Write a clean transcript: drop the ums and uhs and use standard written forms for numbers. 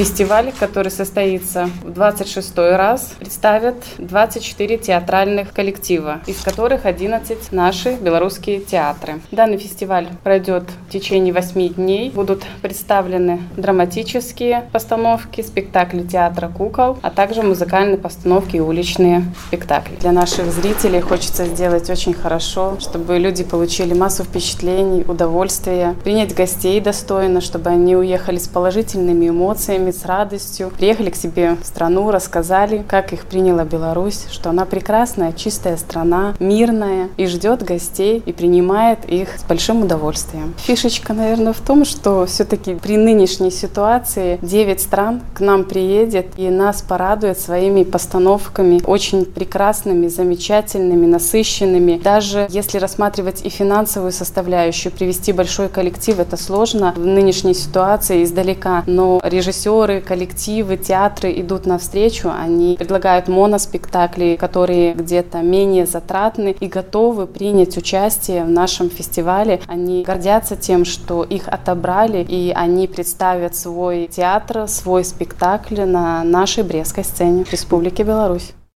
Фестиваль, который состоится в 26-й раз, представит 24 театральных коллектива, из которых 11 наши белорусские театры. Данный фестиваль пройдет в течение 8 дней. Будут представлены драматические постановки, спектакли театра кукол, а также музыкальные постановки и уличные спектакли. Для наших зрителей хочется сделать очень хорошо, чтобы люди получили массу впечатлений, удовольствия, принять гостей достойно, чтобы они уехали с положительными эмоциями, с радостью, приехали к себе в страну, рассказали, как их приняла Беларусь, что она прекрасная, чистая страна, мирная и ждет гостей и принимает их с большим удовольствием. Фишечка, наверное, в том, что все-таки при нынешней ситуации 9 стран к нам приедет и нас порадует своими постановками очень прекрасными, замечательными, насыщенными. Даже если рассматривать и финансовую составляющую, привести большой коллектив, это сложно в нынешней ситуации издалека, но режиссеры, коллективы, театры идут навстречу, они предлагают моноспектакли, которые где-то менее затратны и готовы принять участие в нашем фестивале. Они гордятся тем, что их отобрали, и они представят свой театр, свой спектакль на нашей Брестской сцене в Республике Беларусь.